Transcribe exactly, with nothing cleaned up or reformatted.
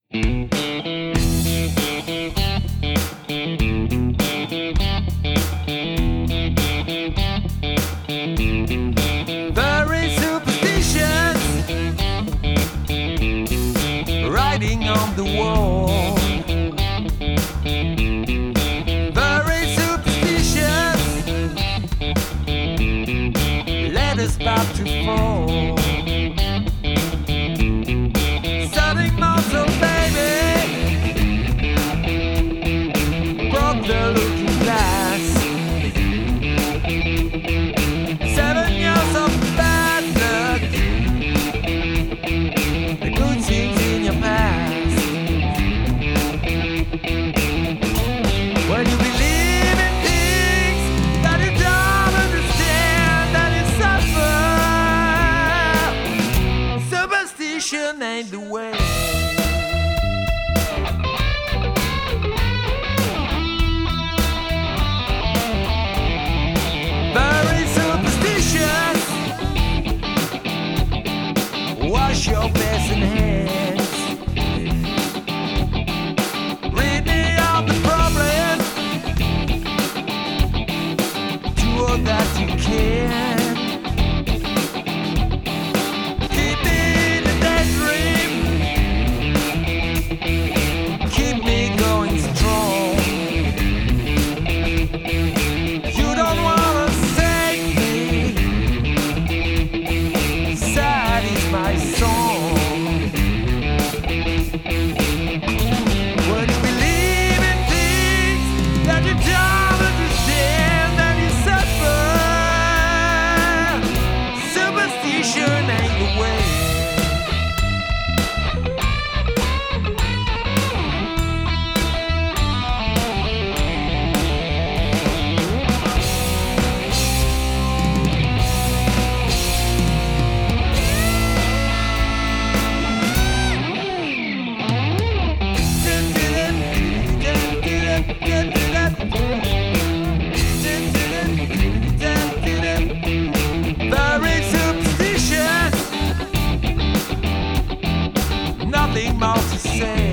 Very superstitious, writing on the wall. Very superstitious, let us about to fall. Starting muscle, baby, broke the looking glass. Seven years of bad luck, the good things in your past. When you believe in things that you don't understand, that you suffer. Superstition ain't the way. Very superstitious, wash your face and hands. Read me out the problem, do all that you can. Keep me in a daydream, keep me going strong. You don't wanna save me, sad is my song. When you believe in things that you don't understand, that you suffer. Superstition ain't the way. Very superstitious, nothing more to say.